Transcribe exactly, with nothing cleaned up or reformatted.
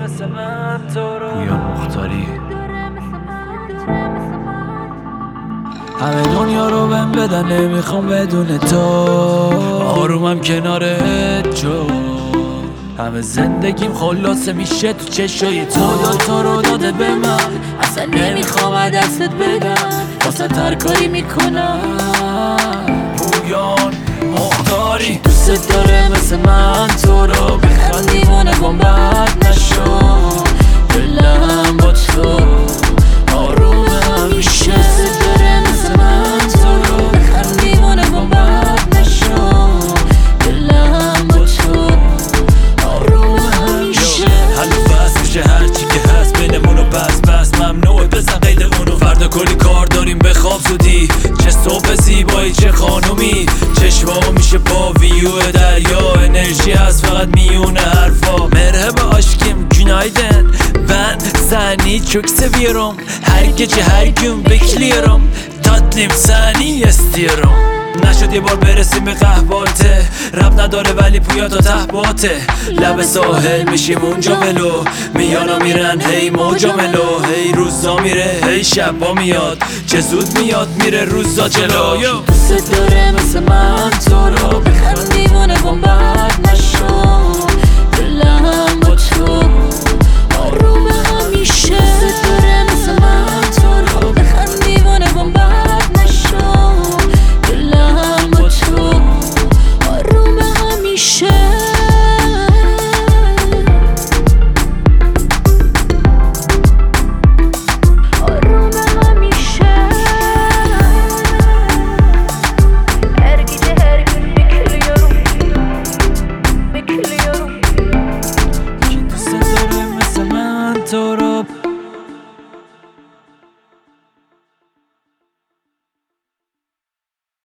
مثل من تو رو پویا مختاری. همه دنیا رو بهم بدن نمیخوام بدون تو، آرومم کنارت جو. همه زندگیم خلاصه میشه تو چشای تو، خدا تو رو داده به من اصلا نمیخوام دستت بدم، واسه هر کاری میکنم. پویان مختاری دوست داره مثل من تو رو، بخندیم و نگم بد نشو، دلم با تو آروم همیشه. دوست داره مثل من تو رو، بخندیم و نگم بد نشو، دلم با تو آروم همیشه. حلو بس میشه هرچی که هست بینمونو، بس بس ممنوعه بزن قید اونو. فردا کلی کار داریم بخواب زودی، چه صبح زیبایی چه خانومی، چشما میشه با ویو دریا، انرژی هست فقط میونه حرفا. مرحبا aşkım günaydın, ben seni çok seviyorum, her gece her gün bekliyorum, tatlım seni istiyorum. نشد یه بار برسیم به قهواته، رب نداره ولی پویا تا ته باته. لب ساحل میشیم اونجا ولو، میانا میرن هی موجا ملو، هی روزا میره هی شبا میاد، چه زود میاد میره روزا جلو. دوست داره مثل من تو رو، بخندیم و نگم بد